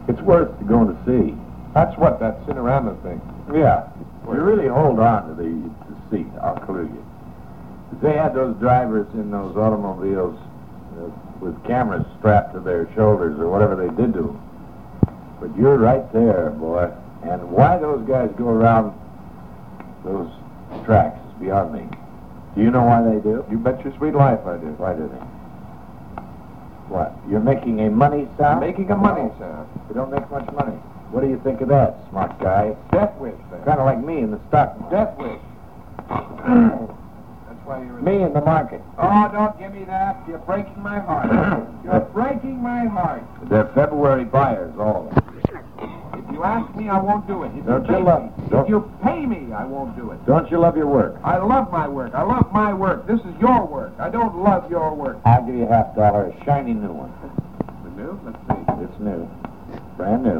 It's worth going to see. That's what that Cinerama thing. Yeah. You really hold on to the seat, I'll clue you. If they had those drivers in those automobiles with cameras strapped to their shoulders or whatever they did to them. But you're right there, boy. And why those guys go around those tracks is beyond me. Do you know why they do? You bet your sweet life I do. Why do they? What? You're making a money sound? Making a money sound. You don't make much money. What do you think of that, smart guy? Death wish, then. Kind of like me in the stock market. Death wish. That's why you're... Me in the market. Oh, don't give me that. You're breaking my heart. You're breaking my heart. They're February buyers, all of them. If you ask me, I won't do it. If Don't you you pay love... me, Don't, if you pay me, I won't do it. don't you love your work? I love my work. I love my work. This is your work. I don't love your work. I'll give you $50, a shiny new one. The new? Let's see. It's new. Brand new.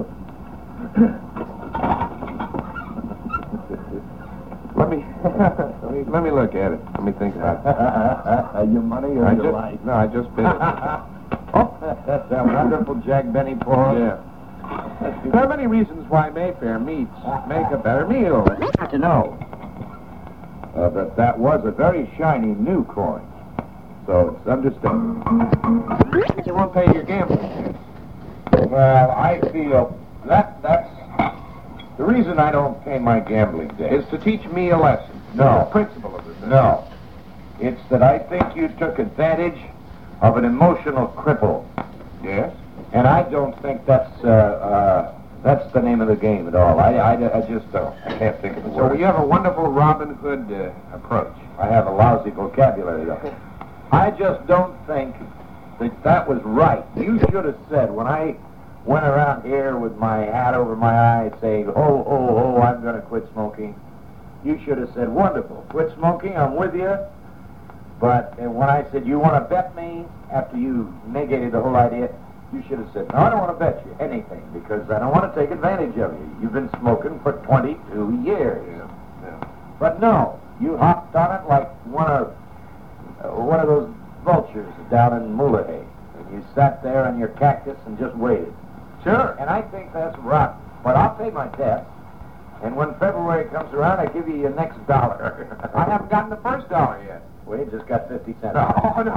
Let me look at it. Let me think about it. Your money or your life? No, I just bid it. Oh, that's that wonderful Jack Benny pour. Yeah. There are many reasons why Mayfair meats make a better meal. Got to know that was a very shiny new coin. So it's understandable. You won't pay your gambling debts. Well, I feel that's the reason I don't pay my gambling debt. Is to teach me a lesson. No. The principle of it. No. It's that I think you took advantage of an emotional cripple. Yes? And I don't think that's the name of the game at all. I just don't. I can't think of the So word. you have a wonderful Robin Hood approach. I have a lousy vocabulary, though. I just don't think that was right. You should have said, when I went around here with my hat over my eye saying, ho, ho, ho, I'm going to quit smoking, you should have said, wonderful, quit smoking, I'm with you. But when I said, you want to bet me, after you negated the whole idea, you should have said, no, I don't want to bet you anything, because I don't want to take advantage of you. You've been smoking for 22 years. Yeah. But no, you hopped on it like one of those vultures down in Mulahey. And you sat there on your cactus and just waited. Sure. And I think that's rotten. But I'll pay my debt. And when February comes around, I give you your next dollar. I haven't gotten the first dollar yet. We just got 50 cents. No.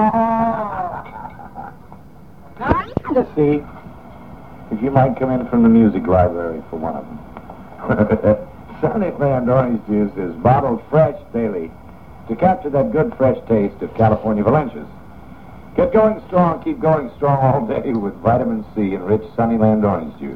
Just see if you might come in from the music library for one of them. Sunnyland orange juice is bottled fresh daily to capture that good fresh taste of California Valencias. Get going strong, keep going strong all day with vitamin C and rich Sunnyland orange juice.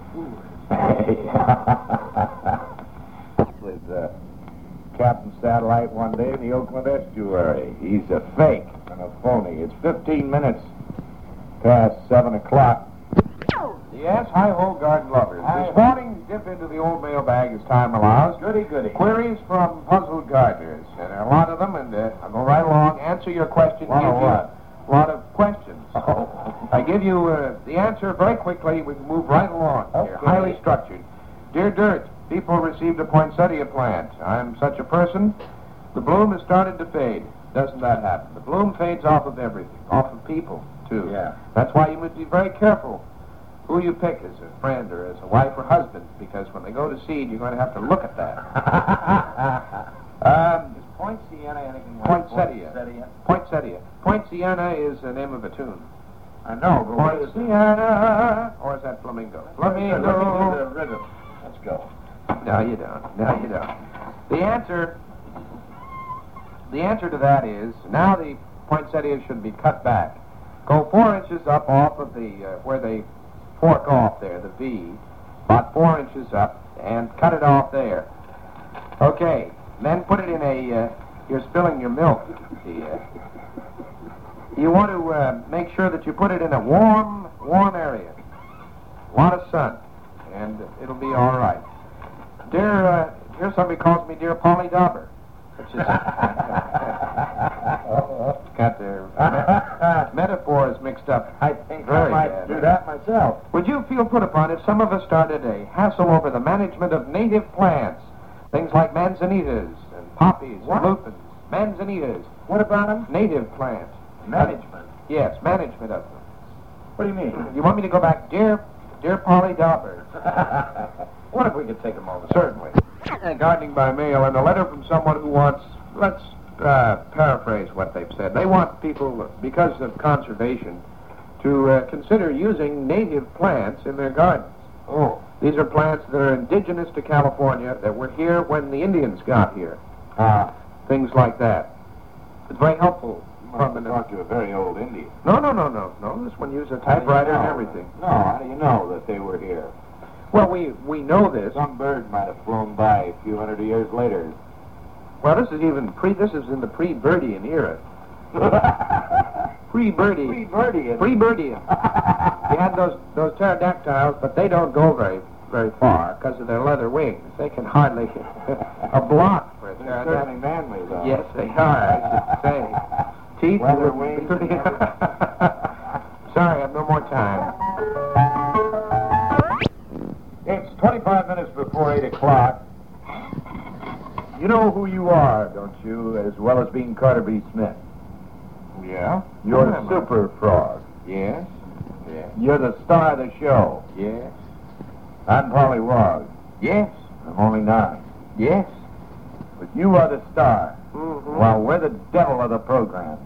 With Captain Satellite one day in the Oakland estuary. He's a fake and a phony. It's 15 minutes past 7 o'clock. Yes, hi-ho, garden lovers. This morning, dip into the old mailbag as time allows. Goody, goody. Queries from puzzled gardeners. And there are a lot of them, and I'll go right along, answer your question. Lot of give you what? A lot of questions. Oh. I give you the answer very quickly. We can move right along. Okay. They're highly structured. Dear Dirt, people received a poinsettia plant. I'm such a person. The bloom has started to fade. Doesn't that happen? The bloom fades off of everything, off of people, too. Yeah. That's why you must be very careful who you pick as a friend or as a wife or husband, because when they go to seed, you're going to have to look at that. Is Poinciana anything like Poinsettia. Poinsettia. Poinciana is the name of a tune. I know, but what is it? Poinciana. Or is that flamingo? Let me do Flamingo. the rhythm. Let's go. No, you don't. No, you don't. The answer to that is, now the poinsettias should be cut back. Go 4 inches up off of the, where they fork off there, the V, about 4 inches up, and cut it off there. Okay, then put it in a, you're spilling your milk. You want to make sure that you put it in a warm area. A lot of sun, and it'll be all right. Dear somebody calls me Dear Polly Dauber, which is got their metaphors mixed up. I think I Very might bad. do that myself. Would you feel put upon if some of us started a hassle over the management of native plants? Things like manzanitas and poppies What? and lupins. Manzanitas, What about them? native plants. Management. Yes, management of them. What do you mean? You want me to go back, Dear Dear Polly Dauber. What if we could take a moment? Certainly. Gardening by mail, and a letter from someone who wants, let's paraphrase what they've said. They want people, because of conservation, to consider using native plants in their gardens. Oh. These are plants that are indigenous to California, that were here when the Indians got here. Things like that. It's very helpful. From talk to a very old Indian. No. This one used a typewriter and everything. No, how do you know that they were here? Well, we know this. Some bird might have flown by a few hundred years later. Well, this is in the pre-Birdian era. Pre-Birdian. Pre-Birdian. Pre-Birdian. You had those pterodactyls, but they don't go very far because of their leather wings. They can hardly a block for a They're pterodactyl. certainly manly, though. Yes, they are, I should say. Teeth. Leather wings. Sorry, I have no more time. It's 25 minutes before 8 o'clock. You know who you are, don't you, as well as being Carter B. Smith? Yeah? You're Who am I? Super Frog. Yes? Yes. You're the star of the show. Yes? I'm Polly Wog. Yes? I'm only 9. Yes? But you are the star, Mm-hmm. while we're the devil of the programs.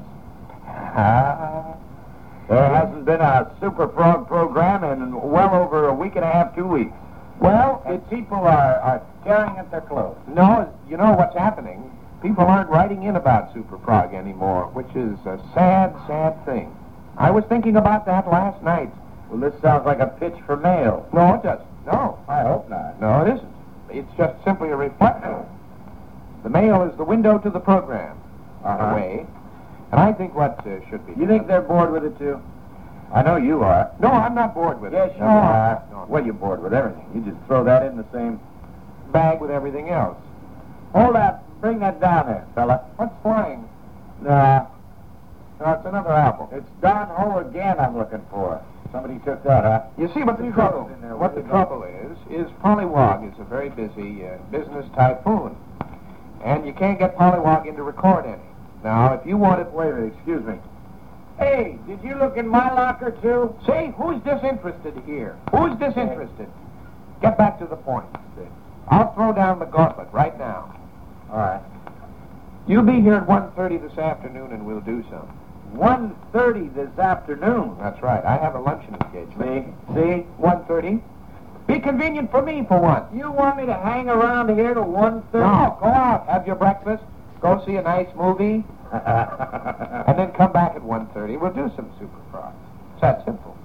There hasn't been a Super Frog program in well over a week and a half, 2 weeks. Well, And people are tearing at their clothes. no, you know what's happening? People aren't writing in about Super Frog anymore, which is a sad, sad thing. I was thinking about that last night. Well, this sounds like a pitch for mail. No, it doesn't. No. I hope not. No, it isn't. It's just simply a reflection. The mail is the window to the program, in a way. And I think what should be... You think they're bored with it, too? I know you are. No, I'm not bored with Yes, it. you are. Well, you're bored with everything. You just throw that in the same... Bag with everything else. Hold that. Bring that down there, fella. What's flying? Nah. No, it's another apple. It's Don Ho again I'm looking for. Somebody took that, huh? You see, what the trouble is Polly Wog is a very busy business typhoon. And you can't get Polly Wog in to record any. Now, if you wanted... Wait a minute, excuse me. Hey, did you look in my locker, too? See, who's disinterested here? Who's disinterested? Get back to the point. I'll throw down the gauntlet right now. All right. You'll be here at 1:30 this afternoon, and we'll do some. 1:30 this afternoon. That's right. I have a luncheon engagement. See? 1:30. Be convenient for me for once. You want me to hang around here till 1:30? No, go out, have your breakfast, go see a nice movie, and then come back at 1:30. We'll do some Super Frogs. It's that simple.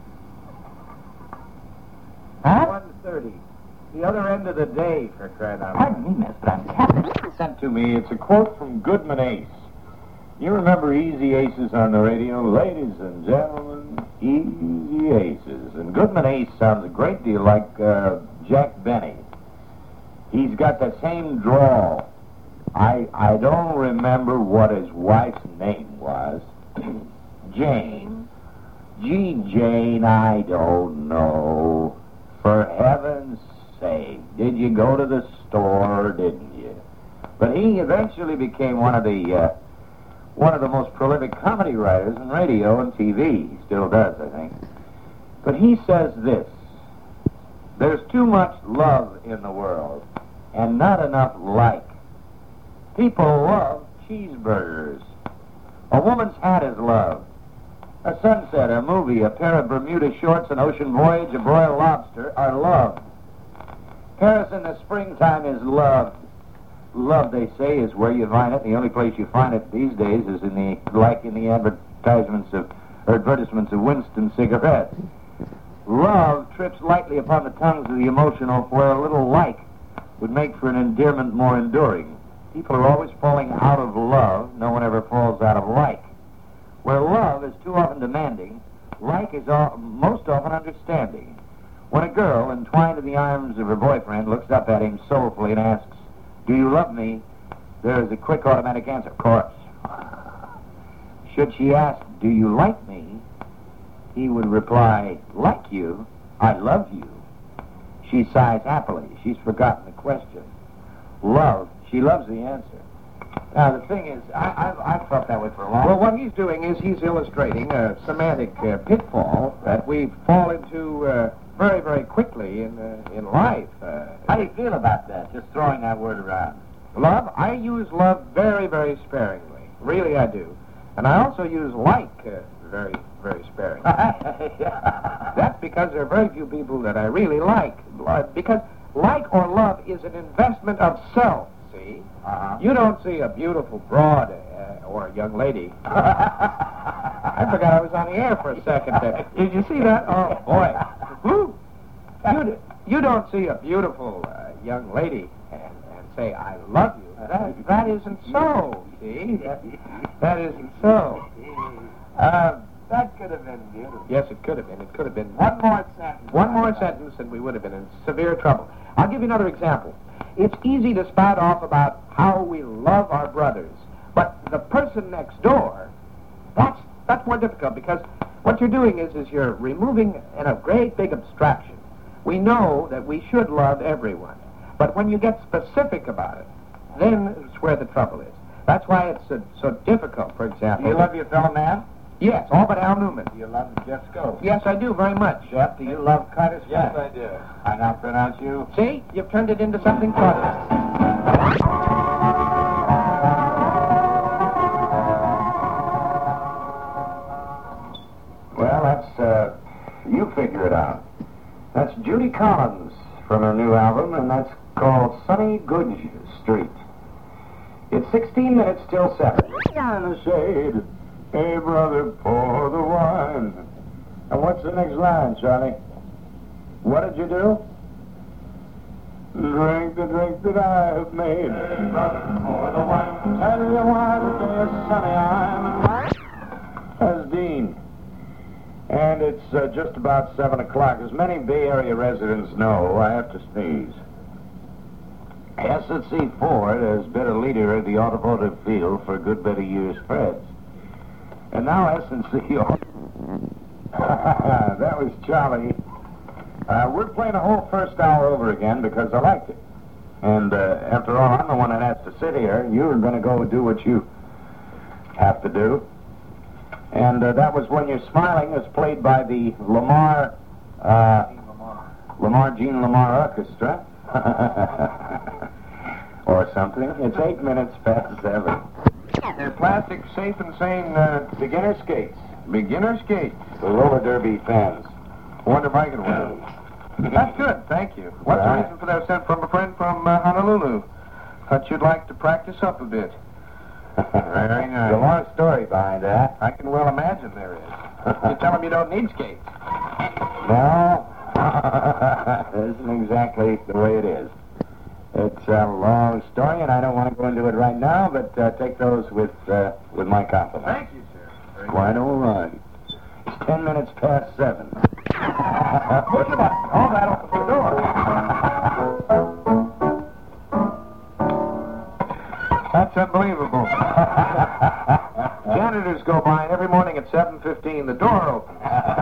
Huh? 1:30. The other end of the day, for crying out loud. Pardon me, miss, but I'm Captain. Sent to me. It's a quote from Goodman Ace. You remember Easy Aces on the radio? Ladies and gentlemen, Easy Aces. And Goodman Ace sounds a great deal like Jack Benny. He's got the same drawl. I don't remember what his wife's name was. Jane. Gee, Jane, I don't know. For heaven's sake, did you go to the store or didn't you? But he eventually became one of the most prolific comedy writers in radio and TV. He still does, I think. But he says this: there's too much love in the world and not enough like. People love cheeseburgers. A woman's hat is love. A sunset, a movie, a pair of Bermuda shorts, an ocean voyage, a broiled lobster are love. Paris in the springtime is love. Love, they say, is where you find it. The only place you find it these days is in the advertisements of Winston cigarettes. Love trips lightly upon the tongues of the emotional, where a little like would make for an endearment more enduring. People are always falling out of love. No one ever falls out of like. Where love is too often demanding, like is most often understanding. When a girl, entwined in the arms of her boyfriend, looks up at him soulfully and asks, "Do you love me?" there is a quick automatic answer, "Of course." Should she ask, "Do you like me?" he would reply, "Like you? I love you." She sighs happily. She's forgotten the question. Love. She loves the answer. Now, the thing is, I've felt that way for a long time. Well, what he's doing is he's illustrating a semantic pitfall that we fall into very, very quickly in life. How do you feel about that, just throwing that word around? Love? I use love very, very sparingly. Really, I do. And I also use like very, very sparingly. That's because there are very few people that I really like. Because like or love is an investment of self, see? You don't see a beautiful broad or a young lady. I forgot I was on the air for a second there. Did you see that? Oh, boy. Woo. You don't see a beautiful young lady and say, I love you. That isn't so, see? That isn't so. That could have been beautiful. Yes, it could have been. It could have been. One more sentence. One more sentence and we would have been in severe trouble. I'll give you another example. It's easy to spout off about how we love our brothers, but the person next door, that's more difficult because what you're doing is you're removing in a great big abstraction. We know that we should love everyone, but when you get specific about it, then it's where the trouble is. That's why it's so difficult, for example. Do you love your fellow man? Yes, all but Al Newman. Do you love Jeff Scott? Yes, I do, very much. Jeff, do you love Curtis? Yes, I do. I now pronounce you. See? You've turned it into something fun. Well, that's, you figure it out. That's Judy Collins from her new album, and that's called Sunny Goodge Street. It's 16 minutes till 7. In the shade. Hey, brother, pour the wine. And what's the next line, Charlie? What did you do? Drink the drink that I have made. Hey, brother, pour the wine. Tell you why today is sunny I'm. That's Dean. And it's just about 7 o'clock. As many Bay Area residents know, I have to sneeze. S&C Ford has been a leader in the automotive field for a good many years, Freds. And now S&C... That was Charlie. We're playing the whole first hour over again because I liked it. And after all, I'm the one that has to sit here. You're going to go do what you have to do. And that was When You're Smiling, is played by the Jean Lamar Orchestra. Or something. It's 8 minutes past 7. They're plastic, safe and sane Beginner skates. beginner skates. The roller derby fans. Wonder if I can win. That's good, thank you. What's the reason for that? Sent from a friend from Honolulu. Thought you'd like to practice up a bit. Very nice. There's a long story behind that. I can well imagine there is. You tell him you don't need skates. No, it isn't exactly the way it is. It's a long story, and I don't want to go into it right now, but take those with my compliments. Thank you, sir. Quite all right. It's 10 minutes past 7. Look at that. All that opens the door. That's unbelievable. Janitors go by every morning at 7:15. The door opens.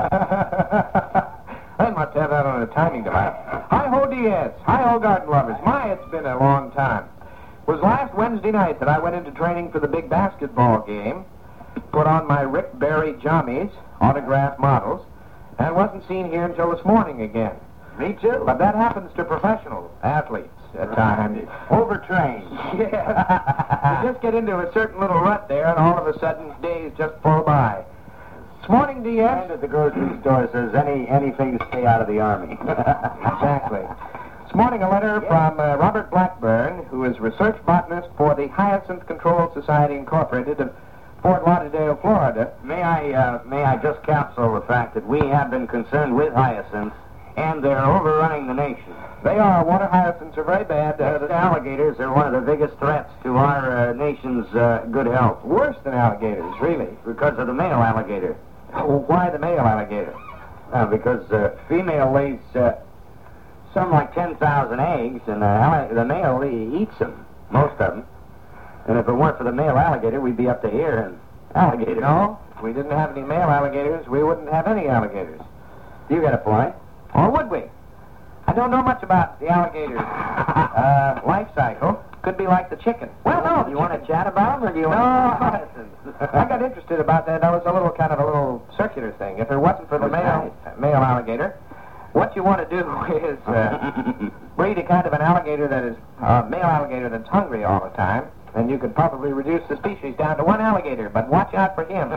They must have that on a timing device. Hi-ho, Diaz. Hi-ho, garden lovers. My, it's been a long time. It was last Wednesday night that I went into training for the big basketball game, put on my Rick Barry jammies, autographed models, and wasn't seen here until this morning again. Me too. But that happens to professional athletes at times. Overtrained. Yeah. You just get into a certain little rut there, and all of a sudden, days just flow by. This morning, Diaz. And at the grocery store says anything to stay out of the Army. Exactly. This morning, a letter from Robert Blackburn, who is research botanist for the Hyacinth Control Society Incorporated of Fort Lauderdale, Florida. May I just capsule the fact that we have been concerned with hyacinths, and they're overrunning the nation. They are. Water hyacinths are very bad. The alligators are one of the biggest threats to our nation's good health. Worse than alligators, really. Because of the male alligator. Why the male alligator? Because female lays something like 10,000 eggs, and the male eats them, most of them. And if it weren't for the male alligator, we'd be up to here in alligators. No, if we didn't have any male alligators, we wouldn't have any alligators. You got a point. Or would we? I don't know much about the alligator's life cycle. Could be like the chicken. Well, no. You want to chat about them, or do you No, want I got interested about that. That was a little circular thing. If it wasn't for the male alligator, What you want to do is breed a kind of an alligator that is male alligator that's hungry all the time, and you could probably reduce the species down to one alligator. But watch out for him.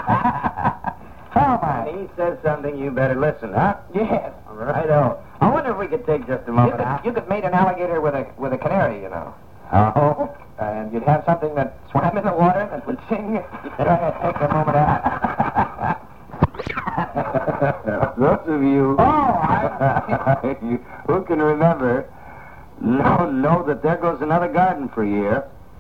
When he says something, you better listen, huh? Yes. Righto. I wonder if we could take just a moment out. You could mate an alligator with a canary, you know. Oh. And you'd have something that swam in the water that would sing. Go ahead, take a moment out. Those of you who can remember know that there goes another garden for a year.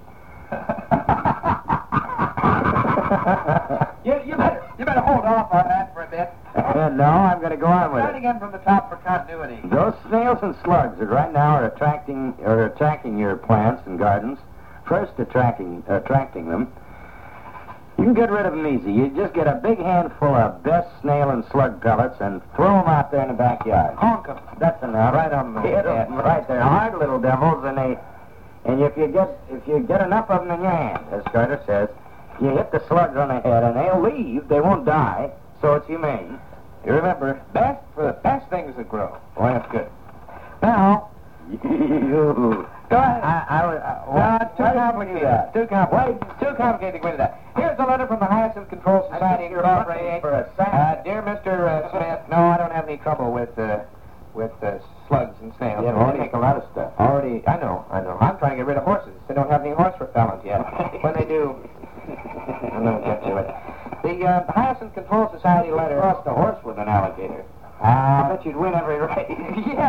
You better hold off on that for a bit. No, I'm going to go on with Start it. again from the top for continuity. Those snails and slugs that right now are attacking your plants and gardens. First attracting them. You can get rid of them easy. You just get a big handful of best snail and slug pellets and throw them out there in the backyard. Honk 'em. That's enough. Right on the Hit 'em head. right there. Hard little devils, and if you get enough of them in your hand, as Carter says, you hit the slugs on the head, and they'll leave. They won't die, so it's humane. You remember, best for the best things that grow. Boy, that's good. Now, You. go ahead. Too why did you do complicated. that? Too complicated to go into that. Here's a letter from the Hyacinth Control Society think you're looking Incorporated. for a sample. Dear Mr. Smith, no, I don't have any trouble with slugs and snails. Yeah, but they make a lot of stuff. Already, I know. I'm trying to get rid of horses. They don't have any horse repellent yet. When they do, I'm going to get to it. The Hyacinth Control Society letter. Cross the horse with an alligator. I bet you'd win every race. Yes.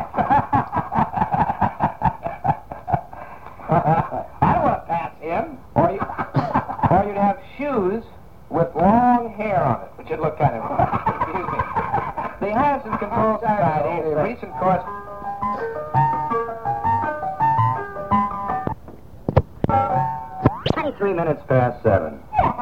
I don't want to pass him. Or you'd have shoes with long hair on it, which would look kind of... Excuse me. The Hyacinth Control Society, the recent course... 23 minutes past 7.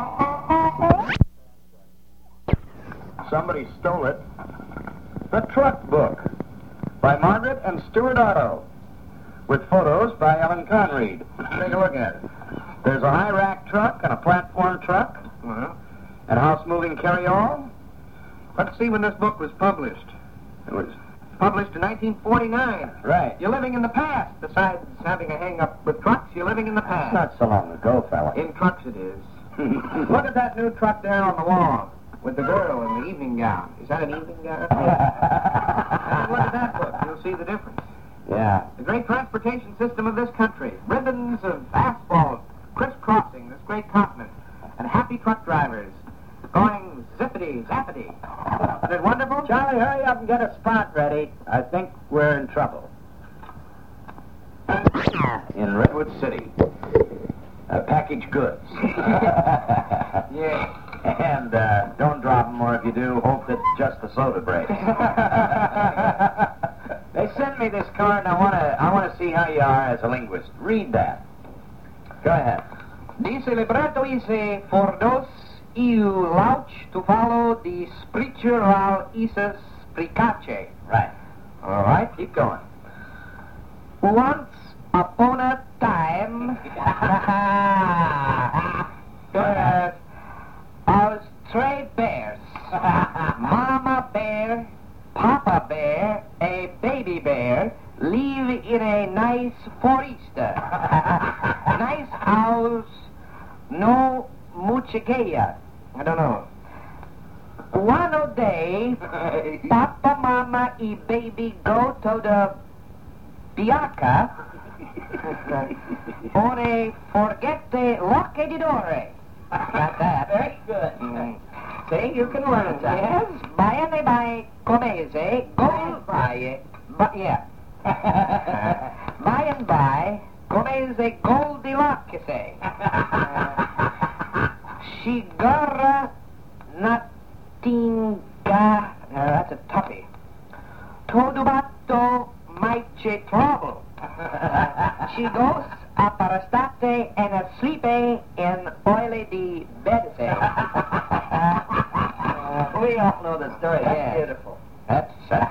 Somebody stole it. The Truck Book by Margaret and Stuart Otto, with photos by Ellen Conreed. Take a look at it. There's a high rack truck and a platform truck, and house-moving carry-all. Let's see when this book was published. It was Published in 1949. right. You're living in the past. Besides having a hang-up with trucks, you're living in the past. Not so long ago, fella. In trucks it is. Look at that new truck there on the wall with the girl in the evening gown. Is that an evening gown? And look at that book. You'll see the difference. Yeah. The great transportation system of this country. Ribbons of asphalt crisscrossing this great continent. And happy truck drivers going zippity-zappity. Isn't it wonderful? Charlie, hurry up and get a spot ready. I think we're in trouble. In Redwood City. Packaged goods. Yeah. And don't drop them, or if you do, hope that just the soda breaks. They sent me this card, and I want to see how you are as a linguist. Read that. Go ahead. Dice libretto ise for dos iu lauch to follow the spiritual ises pricace. Right. All right. Keep going. Once upon a time, I was three bears. Mama bear, Papa bear, a baby bear, live in a nice forest. Nice house, no muchagaya. I don't know. One day, Papa, Mama, and baby go to the Bianca or a forget the lock the door. Got that? Very good. See, you can learn that. Yes. By comese, go by. But yeah. By and by, comese Goldilocks. Shigara natinga. That's a toughie. Todubato maiche trouble. She goes a parastate and a sleepy in oily the bed. We all know the story. That's Yeah. beautiful. That's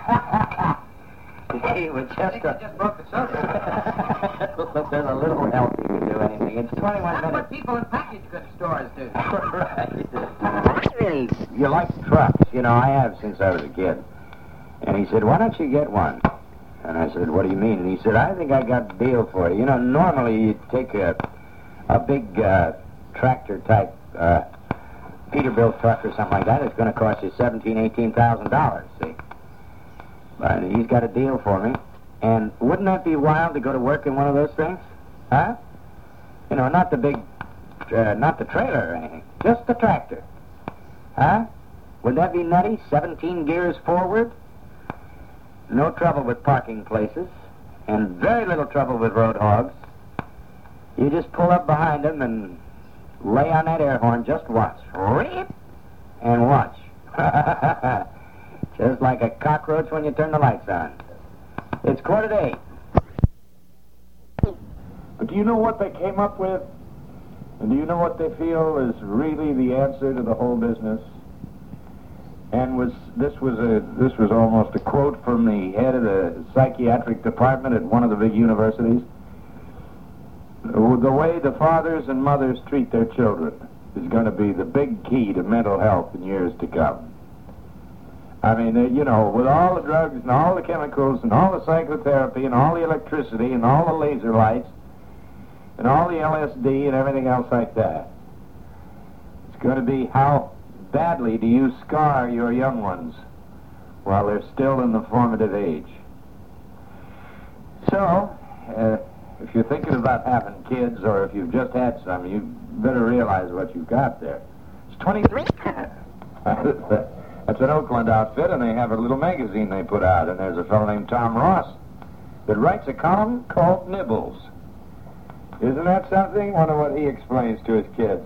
He was just just broke the subject. Look, there's a little help you can do anything. It's 21 That's minutes. what people in package goods stores do. Right. You like trucks. You know, I have since I was a kid. And he said, why don't you get one? And I said, what do you mean? And he said, I think I got a deal for you. You know, normally you take a big tractor-type Peterbilt truck or something like that. It's going to cost you $17,000, $18,000, see? But he's got a deal for me. And wouldn't that be wild to go to work in one of those things? Huh? You know, not the big, not the trailer or anything. Just the tractor. Huh? Would that be nutty? 17 gears forward? No trouble with parking places, and very little trouble with road hogs. You just pull up behind them and lay on that air horn just once. Rip! And watch. Just like a cockroach when you turn the lights on. It's 7:45. But do you know what they came up with? And do you know what they feel is really the answer to the whole business? And this was almost a quote from the head of the psychiatric department at one of the big universities. The way the fathers and mothers treat their children is going to be the big key to mental health in years to come. I mean, you know, with all the drugs and all the chemicals and all the psychotherapy and all the electricity and all the laser lights and all the LSD and everything else like that, it's going to be how badly do you scar your young ones while they're still in the formative age. So, if you're thinking about having kids or if you've just had some, you better realize what you've got there. It's 23. That's an Oakland outfit, and they have a little magazine they put out, and there's a fellow named Tom Ross that writes a column called Nibbles. Isn't that something? Wonder what he explains to his kids.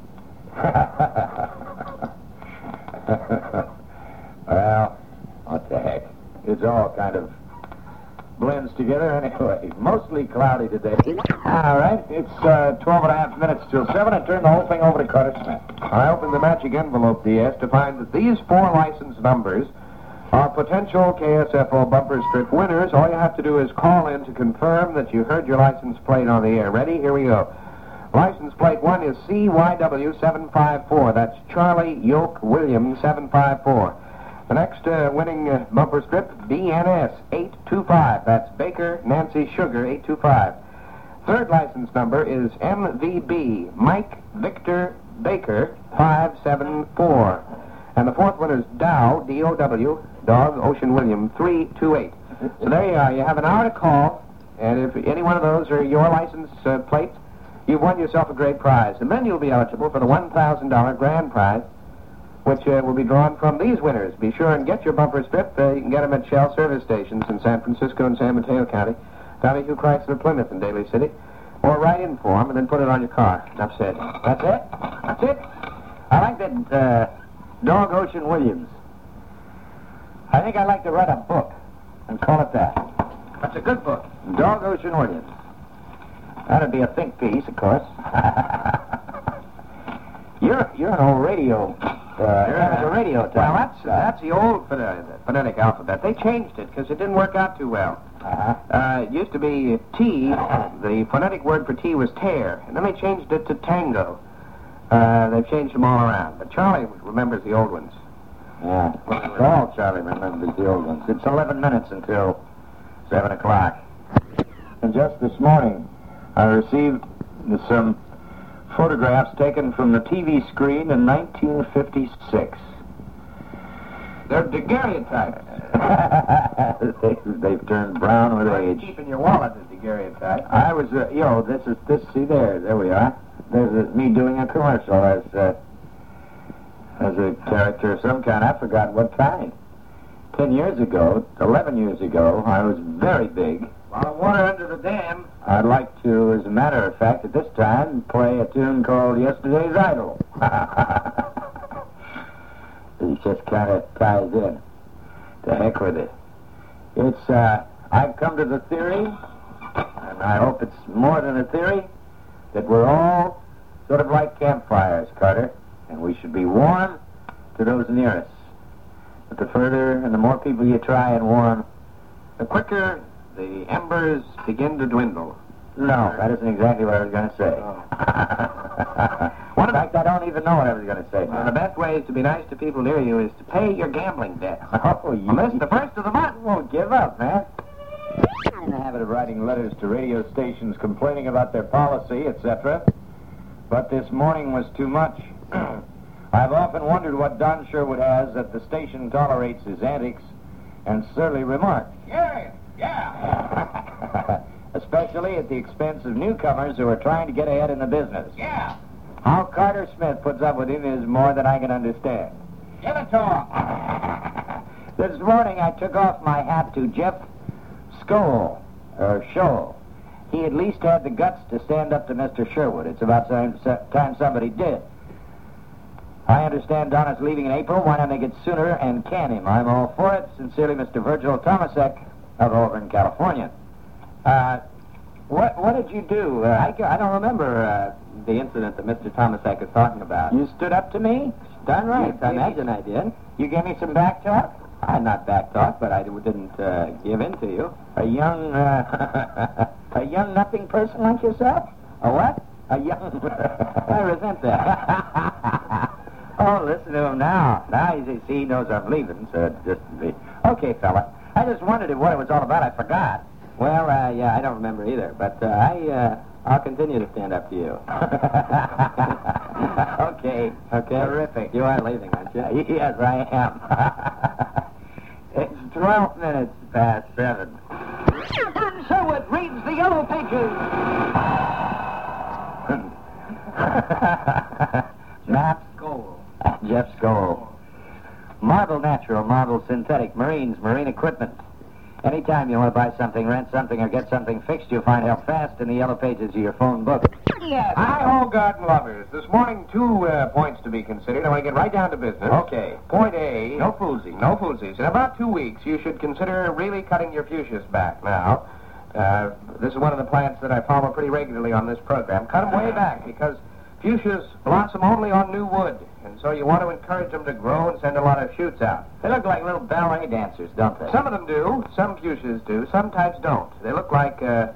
Well, what the heck? It's all kind of blends together anyway. Mostly cloudy today. All right, it's 12 and a half minutes till 7. I turn the whole thing over to Carter Smith. I opened the magic envelope, DS, to find that these 4 license numbers are potential KSFO bumper strip winners. All you have to do is call in to confirm that you heard your license plate on the air. Ready? Here we go. License plate 1 is CYW754. That's Charlie Yoke William 754. The next winning bumper strip, BNS 825. That's Baker Nancy Sugar 825. Third license number is MVB Mike Victor Baker 574. And the fourth one is Dow, D-O-W, Dog Ocean William 328. So there you are. You have an hour to call, and if any one of those are your license plates, you've won yourself a great prize. And then you'll be eligible for the $1,000 grand prize, which will be drawn from these winners. Be sure and get your bumper strip. You can get them at Shell service stations in San Francisco and San Mateo County, Donahue Chrysler Plymouth in Daly City, or write in for them and then put it on your car. Enough said. That's it? That's it? I like that Dog Ocean Williams. I think I'd like to write a book and call it that. That's a good book. Dog Ocean Williams. That'd be a think piece, of course. You're an old radio. A radio type. Well, that's the old phonetic alphabet. They changed it because it didn't work out too well. It used to be T. The phonetic word for T was tear, and then they changed it to tango. They've changed them all around. But Charlie remembers the old ones. Yeah. All Charlie remembers the old ones. It's 11 minutes until 7 o'clock. And just this morning, I received some photographs taken from the TV screen in 1956. They're daguerreotypes. They've turned brown with age. Keeping your wallet is daguerreotype. I was, see there we are. There's me doing a commercial as a character of some kind. I forgot what kind. 10 years ago, 11 years ago, I was very big. A lot of water under the dam. I'd like to, as a matter of fact, at this time, play a tune called Yesterday's Idol. It just kind of ties in. To heck with it. It's, I've come to the theory, and I hope it's more than a theory, that we're all sort of like campfires, Carter, and we should be warm to those near us. But the further and the more people you try and warm, the quicker the embers begin to dwindle. No, that isn't exactly what I was going to say. What In fact, I don't don't even know what I was going to say. Well, the best way to be nice to people near you is to pay your gambling debt. Oh, you... Well, this is the first of the month. Won't give up, man. I'm in the habit of writing letters to radio stations complaining about their policy, etc. But this morning was too much. I've often wondered what Don Sherwood has that the station tolerates his antics and surly remarks. Yeah. Especially at the expense of newcomers who are trying to get ahead in the business. Yeah. How Carter Smith puts up with him is more than I can understand. Give it to him. This morning I took off my hat to Jeff Scholl. He at least had the guts to stand up to Mr. Sherwood. It's about time somebody did. I understand Donna's leaving in April. Why not make it sooner and can him? I'm all for it. Sincerely, Mr. Virgil Tomasek of Auburn, California. What did you do? I don't remember the incident that Mr. Tomasek is talking about. You stood up to me? Darn right. I imagine I did. You gave me some back talk? Not back talk, but I didn't give in to you. A young nothing person like yourself? A what? A young... I resent that. Oh, listen to him now. Now he knows I'm leaving, so just be... Okay, fella. I just wondered what it was all about. I forgot. Well, yeah, I don't remember either, but I'll continue to stand up to you. Okay. Terrific. You are leaving, aren't you? Yes, I am. It's 12 minutes past 7. Don Sherwood reads the Yellow Pages. Jeff Skoll. Marble natural, marble synthetic, marine equipment. Anytime you want to buy something, rent something, or get something fixed, you'll find help fast in the yellow pages of your phone book. Yes. Hi, garden lovers. This morning, 2 points to be considered. I want to get right down to business. Okay. Point A. No foolsies. No foolsies. In about 2 weeks, you should consider really cutting your fuchsias back now. This is one of the plants that I follow pretty regularly on this program. Cut them way back because fuchsias blossom only on new wood. And so you want to encourage them to grow and send a lot of shoots out. They look like little ballet dancers, don't they? Some of them do. Some fuchsias do. Some types don't. They look like,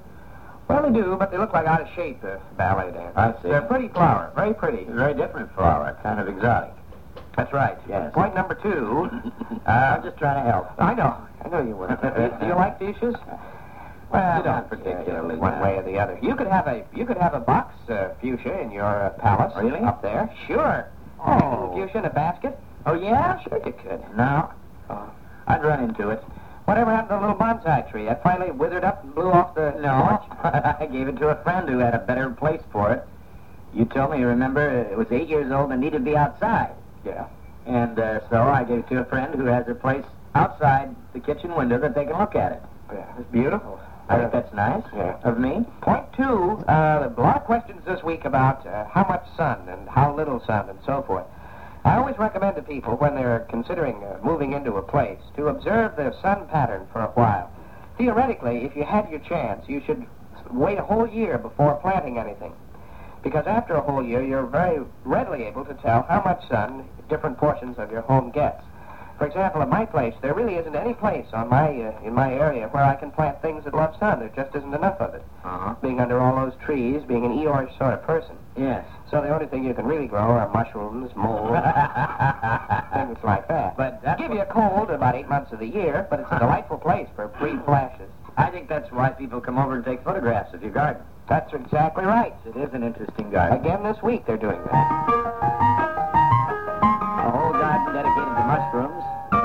well, they do, but they look like out of shape, the ballet dancers. I see. They're a pretty flower. Very pretty. Very different flower. Kind of exotic. That's right. Yes. Point number 2. I'm just trying to help. I know you would. Do you like fuchsias? Well, You don't not particularly, one no. way or the other. You could have a box fuchsia in your palace. Really? Up there. Sure. Oh. Fuchsia in a basket. Oh, yeah? Sure you could. No. Oh. I'd run into it. Whatever happened to the little bonsai tree? That finally withered up and blew off the No. porch? I gave it to a friend who had a better place for it. You told me, you remember, it was 8 years old and needed to be outside. Yeah. And so I gave it to a friend who has a place outside the kitchen window that they can look at it. Yeah. It's beautiful. I think that's nice Yeah. of me. Point 2, a lot of questions this week about how much sun and how little sun and so forth. I always recommend to people when they're considering moving into a place to observe the sun pattern for a while. Theoretically, if you had your chance, you should wait a whole year before planting anything. Because after a whole year, you're very readily able to tell how much sun different portions of your home gets. For example, at my place, there really isn't any place on in my area where I can plant things that love sun. There just isn't enough of it. Uh-huh. Being under all those trees, being an Eeyore sort of person. Yes. So the only thing you can really grow are mushrooms, mold, things like that. But that's give you a cold about 8 months of the year, but it's a delightful place for brief flashes. I think that's why people come over and take photographs of your garden. That's exactly right. It is an interesting garden. Again this week they're doing that. A whole garden dedicated to mushrooms.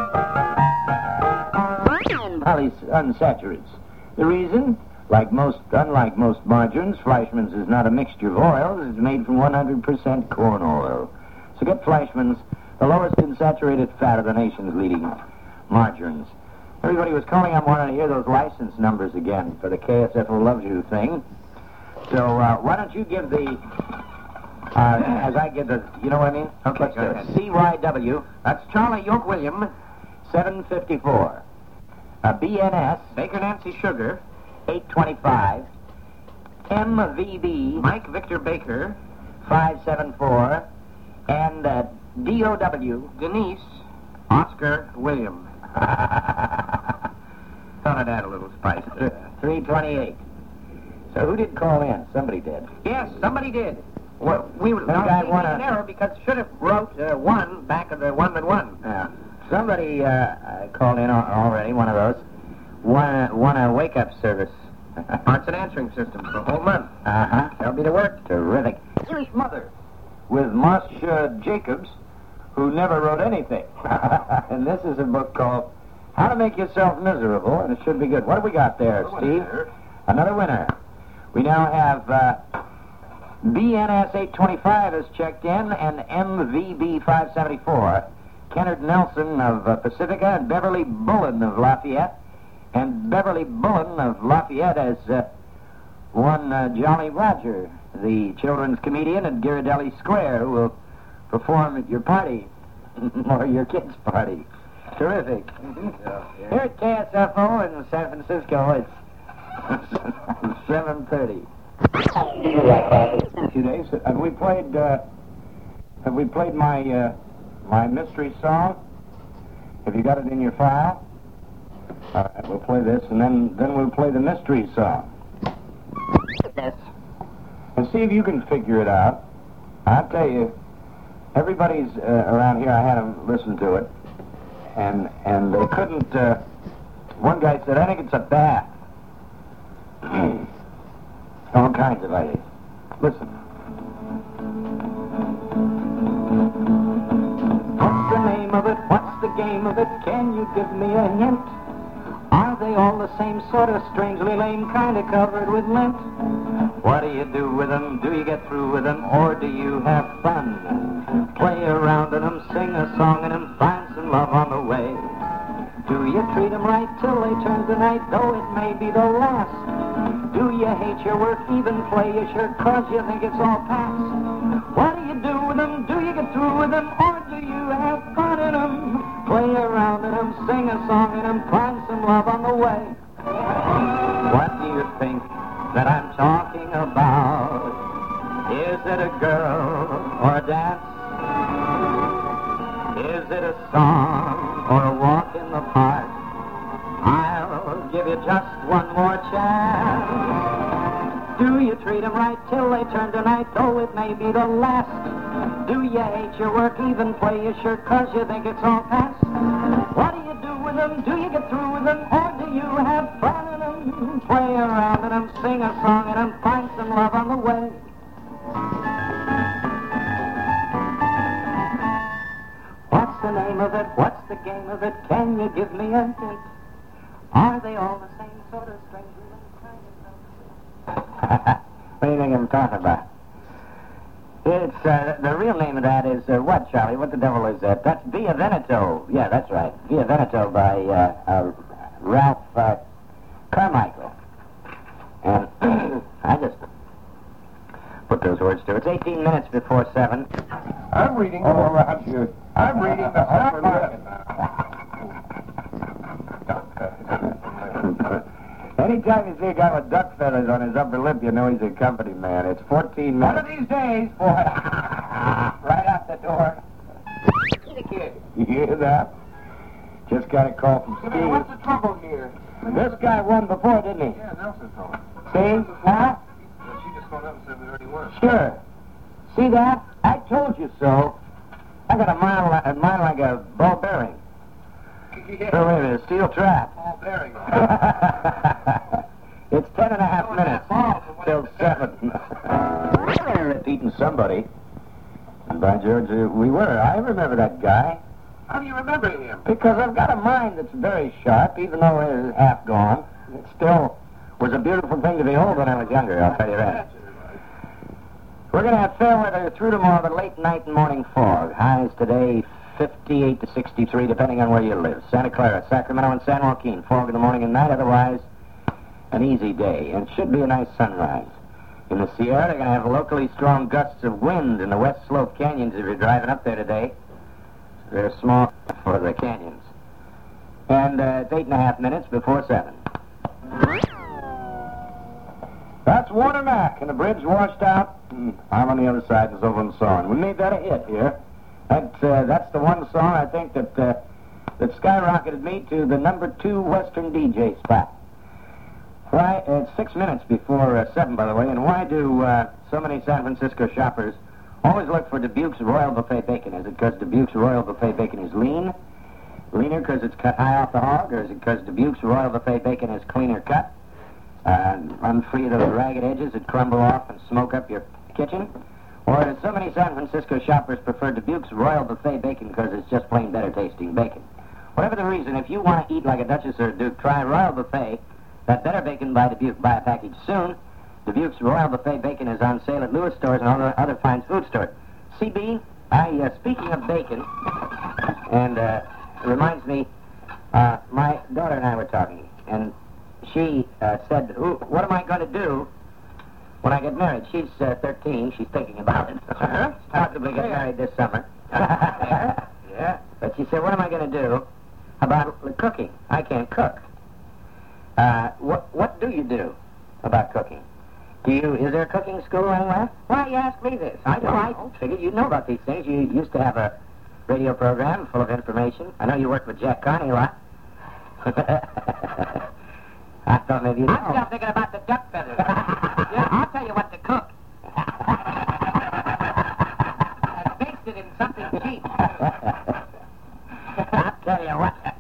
Polyunsaturates. The reason? Unlike most margarines, Fleischmann's is not a mixture of oils. It's made from 100% corn oil. So get Fleischmann's, the lowest in saturated fat of the nation's leading margarines. Everybody was calling up wanting to hear those license numbers again for the KSFO Loves You thing. So why don't you give the... as I give the... You know what I mean? Okay, Let's go do it. ahead. CYW, That's Charlie York William, 754. BNS, Baker Nancy Sugar, 825. MVB, Mike Victor Baker, 574. And DOW, Denise, Oscar William. Thought I'd add a little spice to that. 328. So who did call in? Somebody did. Yes, somebody did. Well, we were guy won an a- error because should have wrote one back of the one that won. Yeah. Somebody called in already, one of those. Won a wake-up service. It's an answering system for a whole month. Uh-huh. That'll be the work. Terrific. Jewish Mother with Mosh Jacobs, who never wrote anything. And this is a book called How to Make Yourself Miserable, and it should be good. What have we got there, Steve? Another winner. We now have BNS 825 has checked in, and MVB 574. Kennard Nelson of Pacifica, and Beverly Bullen of Lafayette. And Beverly Bullen of Lafayette has won Jolly Roger, the children's comedian at Ghirardelli Square, who will perform at your party, or your kids' party. Terrific. Here at KSFO in San Francisco, it's 7:30. A few days. Have we played my my mystery song? Have you got it in your file? All right, we'll play this, and then we'll play the mystery song. Yes. And see if you can figure it out. I'll tell you, everybody's around here, I had them listen to it, and they couldn't, one guy said, I think it's a bath. All kinds of ideas. Listen. What's the name of it? What's the game of it? Can you give me a hint? Are they all the same sort of strangely lame, kind of covered with lint? What do you do with them? Do you get through with them, or do you have fun? Play around in them, sing a song in them, find some love on the way. Do you treat them right till they turn to night, though it may be the last? Do you hate your work, even play your shirt, 'cause you think it's all past? What do you do with them? Do you get through with them, or do you have fun in them? Play around in them, sing a song in them, find some love on the way. What do you think that I'm talking about? Is it a girl or a dance? Is it a song or a walk in the park? I'll give you just one more chance. Do you treat them right till they turn to night, though it may be the last? Do you hate your work, even play your shirt, 'cause you think it's all past? What do you do with them? Do you get through with them, or do you have fun in them? Play around in them, sing a song in them, find some love on the way. What's the name of it? What's the game of it? Can you give me a hint? Are they all the same sort of strangers? What do you think I'm talking about? It's, the real name of that is, what, Charlie? What the devil is that? That's Via Veneto. Yeah, that's right. Via Veneto by, Ralph, Carmichael. And I just put those words to it. It's 18 minutes before 7. I'm reading all around you. I'm reading the stock market. Anytime you see a guy with duck feathers on his upper lip, you know he's a company man. It's 14 minutes. One of these days, boy. Right out the door. You hear that? Just got a call from Steve. What's the trouble here? This guy won before, didn't he? Yeah, Nelson told me. See? Huh? She just phoned up and said we already won. Sure. See that? I told you so. I got a mile like a ball bearing. Yeah. So wait a minute, steel trap. Ball bearing. It's 10 and a half minutes till 7. Beating somebody. And by George, we were. I remember that guy. How do you remember him? Because I've got a mind that's very sharp, even though it's half gone. It still was a beautiful thing to behold when I was younger, I'll tell you that. We're going to have fair weather through tomorrow, but late night and morning fog. Highs today, 58 to 63, depending on where you live. Santa Clara, Sacramento, and San Joaquin. Fog in the morning and night, otherwise an easy day. And it should be a nice sunrise. In the Sierra, they're going to have locally strong gusts of wind in the West Slope canyons if you're driving up there today. They're small for the canyons. And it's 8.5 minutes before 7. That's Warner Mac, and the bridge washed out. I'm on the other side, and it's over on the song. We made that a hit here. That's the one song I think that skyrocketed me to the #2 Western DJ spot. Why, it's 6 minutes before 7, by the way, and why do so many San Francisco shoppers always look for Dubuque's Royal Buffet Bacon? Is it because Dubuque's Royal Buffet Bacon is lean? Leaner because it's cut high off the hog? Or is it because Dubuque's Royal Buffet Bacon is cleaner cut? Unfree of those ragged edges that crumble off and smoke up your kitchen? Or do so many San Francisco shoppers prefer Dubuque's Royal Buffet Bacon because it's just plain better tasting bacon? Whatever the reason, if you want to eat like a Duchess or a Duke, try Royal Buffet. That better bacon by Dubuque. Buy a package soon. Dubuque's Royal Buffet Bacon is on sale at Lewis stores and all the other fine food stores. CB, speaking of bacon, and it reminds me, my daughter and I were talking, and she said, what am I going to do when I get married? She's 13. She's thinking about it. Possibly get married this summer. Yeah. But she said, what am I going to do about the cooking? I can't cook. What do you do about cooking? Is there a cooking school anywhere? Why you ask me this? I figured you'd know about these things. You used to have a radio program full of information. I know you worked with Jack Carney a lot. I thought maybe you'd know. I'm still thinking about the duck feathers. Yeah, I'll tell you what to cook. And baste it in something cheap. I'll tell you what.